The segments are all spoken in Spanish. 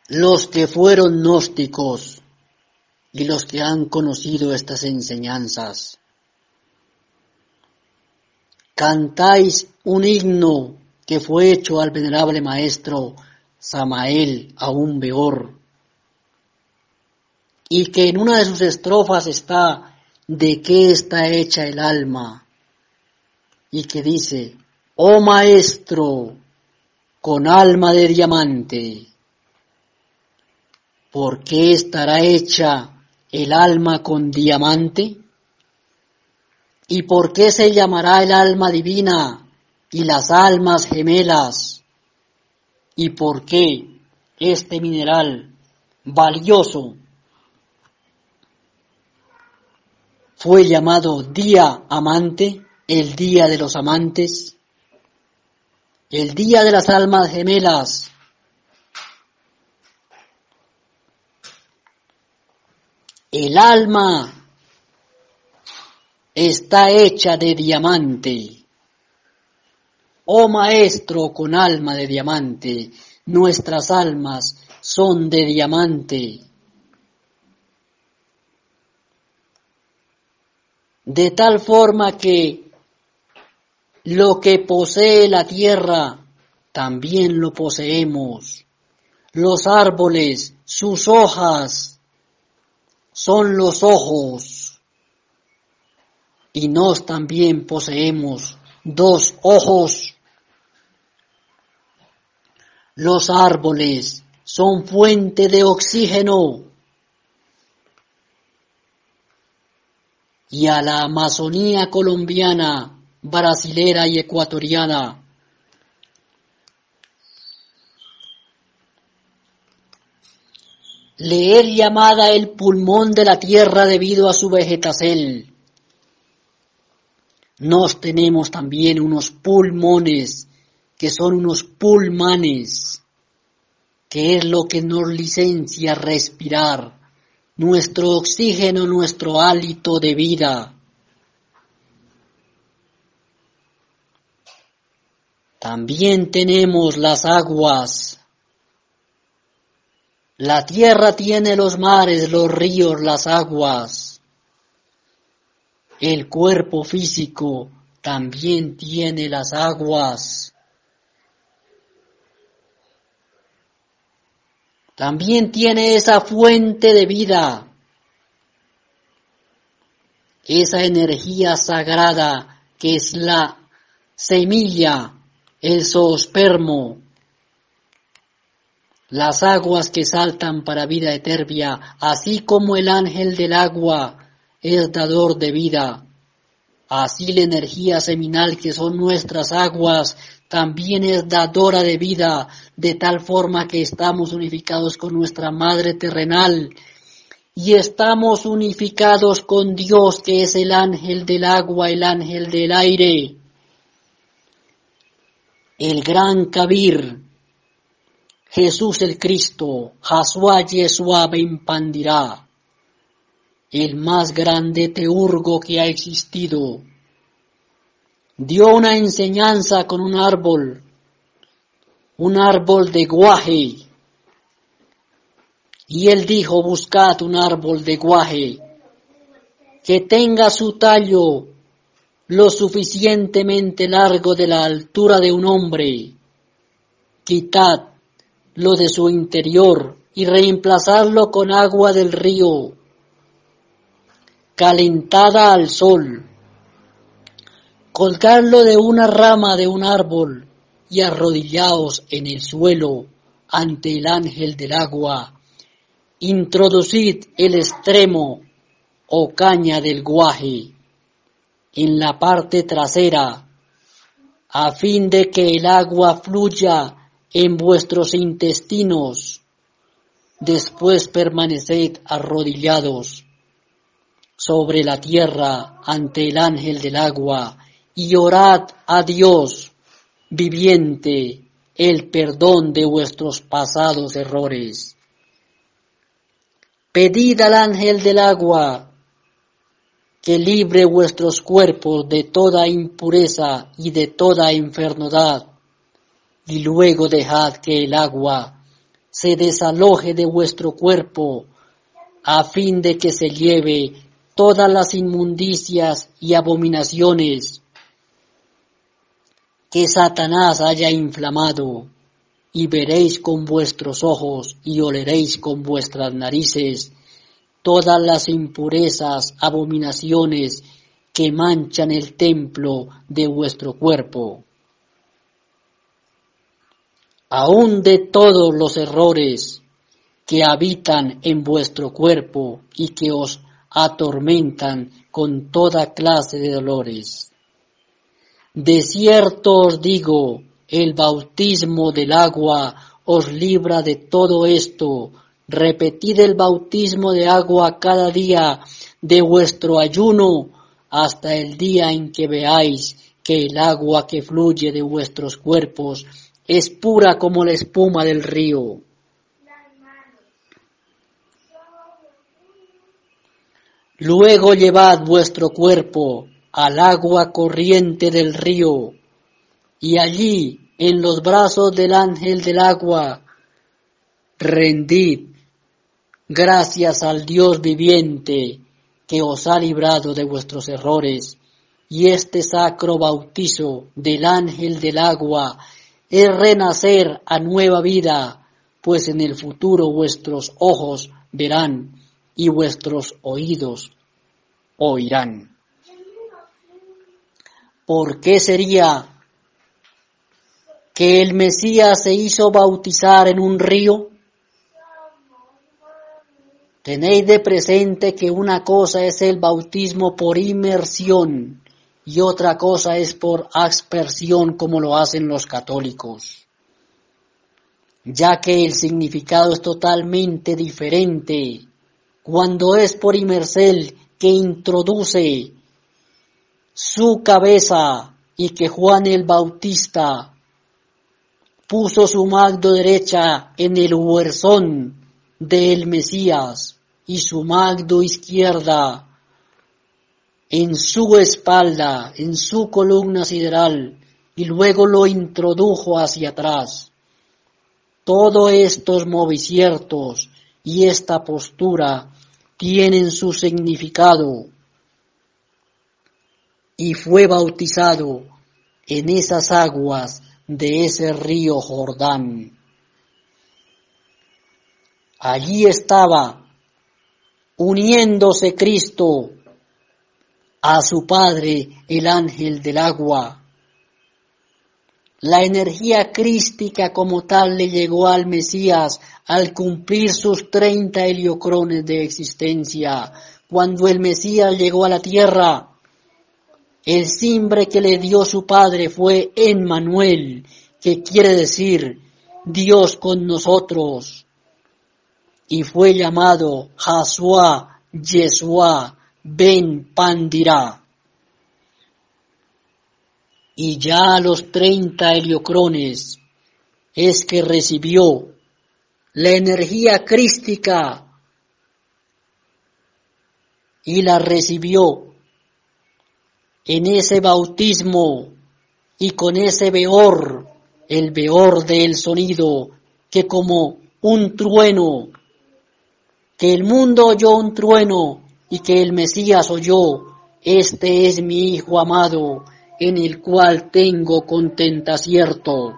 Los que fueron gnósticos y los que han conocido estas enseñanzas, cantáis un himno que fue hecho al venerable maestro Samael Aún Beor, y que en una de sus estrofas está: ¿de qué está hecha el alma? Y que dice: oh maestro, con alma de diamante. ¿Por qué estará hecha el alma con diamante? ¿Y por qué se llamará el alma divina y las almas gemelas? ¿Y por qué este mineral valioso fue llamado día amante, el día de los amantes, el día de las almas gemelas? El alma está hecha de diamante. Oh maestro con alma de diamante, nuestras almas son de diamante. De tal forma que lo que posee la tierra, también lo poseemos. Los árboles, sus hojas, son los ojos. Y nos también poseemos 2 ojos. Los árboles son fuente de oxígeno. Y a la Amazonía colombiana, brasilera y ecuatoriana le es llamada el pulmón de la tierra debido a su vegetacel. Nos tenemos también unos pulmones, que son unos pulmanes, que es lo que nos licencia respirar, nuestro oxígeno, nuestro hálito de vida. También tenemos las aguas. La tierra tiene los mares, los ríos, las aguas. El cuerpo físico también tiene las aguas. También tiene esa fuente de vida, esa energía sagrada que es la semilla, el zoospermo, las aguas que saltan para vida eterna, así como el ángel del agua es dador de vida, así la energía seminal que son nuestras aguas también es dadora de vida, de tal forma que estamos unificados con nuestra madre terrenal y estamos unificados con Dios, que es el ángel del agua, el ángel del aire, el gran Kabir, Jesús el Cristo, Jasua Yeshua Ben Pandirá, el más grande teurgo que ha existido. Dio una enseñanza con un árbol de guaje, y él dijo: buscad un árbol de guaje que tenga su tallo lo suficientemente largo de la altura de un hombre, quitad lo de su interior y reemplazarlo con agua del río, calentada al sol, colgarlo de una rama de un árbol y arrodillaos en el suelo ante el ángel del agua. Introducid el extremo o caña del guaje en la parte trasera, a fin de que el agua fluya en vuestros intestinos. Después permaneced arrodillados sobre la tierra ante el ángel del agua y orad a Dios viviente el perdón de vuestros pasados errores. Pedid al ángel del agua que libre vuestros cuerpos de toda impureza y de toda enfermedad, y luego dejad que el agua se desaloje de vuestro cuerpo, a fin de que se lleve todas las inmundicias y abominaciones que Satanás haya inflamado, y veréis con vuestros ojos y oleréis con vuestras narices todas las impurezas, abominaciones que manchan el templo de vuestro cuerpo. Aún de todos los errores que habitan en vuestro cuerpo y que os atormentan con toda clase de dolores. De cierto os digo, el bautismo del agua os libra de todo esto. Repetid el bautismo de agua cada día de vuestro ayuno, hasta el día en que veáis que el agua que fluye de vuestros cuerpos es pura como la espuma del río. Luego llevad vuestro cuerpo al agua corriente del río, y allí, en los brazos del ángel del agua, rendid gracias al Dios viviente que os ha librado de vuestros errores, y este sacro bautizo del ángel del agua es renacer a nueva vida, pues en el futuro vuestros ojos verán y vuestros oídos oirán. ¿Por qué sería que el Mesías se hizo bautizar en un río? Tenéis de presente que una cosa es el bautismo por inmersión y otra cosa es por aspersión, como lo hacen los católicos, ya que el significado es totalmente diferente. Cuando es por inmersión, que introduce su cabeza, y que Juan el Bautista puso su mano derecha en el huerzón del Mesías y su mano izquierda en su espalda, en su columna sideral, y luego lo introdujo hacia atrás. Todos estos movimientos y esta postura tienen su significado, y fue bautizado en esas aguas de ese río Jordán. Allí estaba uniéndose Cristo a su Padre, el ángel del agua. La energía crística como tal le llegó al Mesías al cumplir sus 30 heliocrones de existencia. Cuando el Mesías llegó a la tierra, el simbre que le dio su Padre fue Emmanuel, que quiere decir Dios con nosotros, y fue llamado Jasua, Yeshua, Ben Pandirá. Y ya a los 30 heliocrones es que recibió la energía crística y la recibió en ese bautismo y con ese veor, el veor del sonido, que como un trueno, que el mundo oyó un trueno y que el Mesías oyó, este es mi Hijo amado, en el cual tengo contentacierto.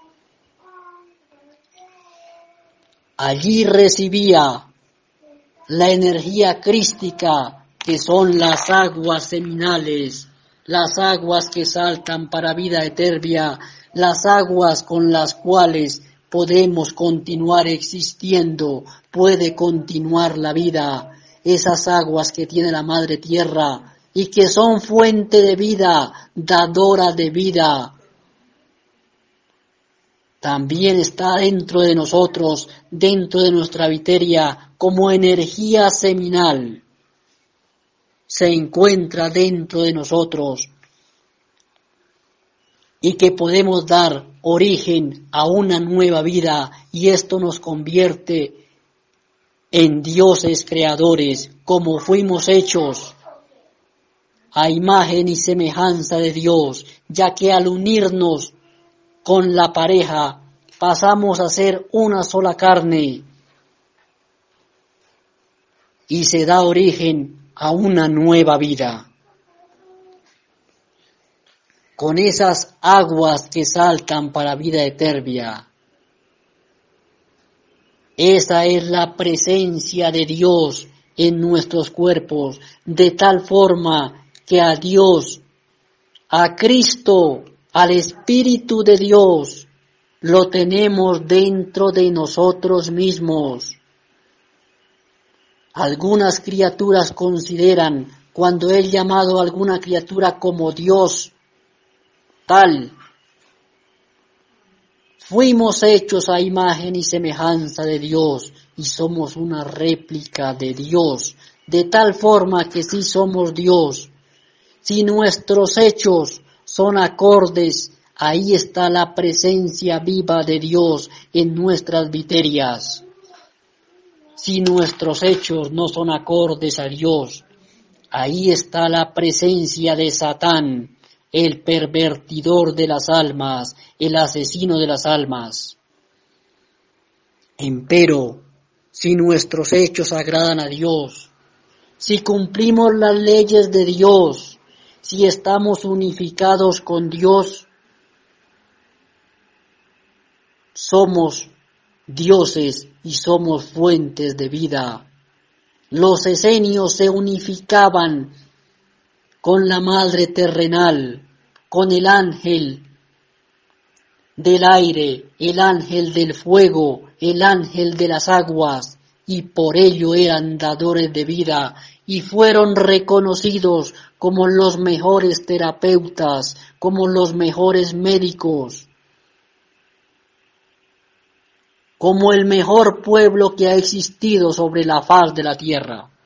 Allí recibía la energía crística, que son las aguas seminales, las aguas que saltan para vida eterna, las aguas con las cuales podemos continuar existiendo, puede continuar la vida, esas aguas que tiene la Madre Tierra y que son fuente de vida, dadora de vida. También está dentro de nosotros, dentro de nuestra viteria, como energía seminal. Se encuentra dentro de nosotros y que podemos dar origen a una nueva vida, y esto nos convierte en dioses creadores, como fuimos hechos a imagen y semejanza de Dios, ya que al unirnos con la pareja pasamos a ser una sola carne y se da origen a una nueva vida. Con esas aguas que saltan para vida eterna. Esa es la presencia de Dios en nuestros cuerpos, de tal forma que a Dios, a Cristo, al Espíritu de Dios, lo tenemos dentro de nosotros mismos. Algunas criaturas consideran, cuando he llamado a alguna criatura como Dios, tal, fuimos hechos a imagen y semejanza de Dios y somos una réplica de Dios, de tal forma que sí somos Dios. Si nuestros hechos son acordes, ahí está la presencia viva de Dios en nuestras viterias. Si nuestros hechos no son acordes a Dios, ahí está la presencia de Satán, el pervertidor de las almas, el asesino de las almas. Empero, si nuestros hechos agradan a Dios, si cumplimos las leyes de Dios, si estamos unificados con Dios, somos dioses y somos fuentes de vida. Los esenios se unificaban con la madre terrenal, con el ángel del aire, el ángel del fuego, el ángel de las aguas, y por ello eran dadores de vida, y fueron reconocidos como los mejores terapeutas, como los mejores médicos, como el mejor pueblo que ha existido sobre la faz de la tierra.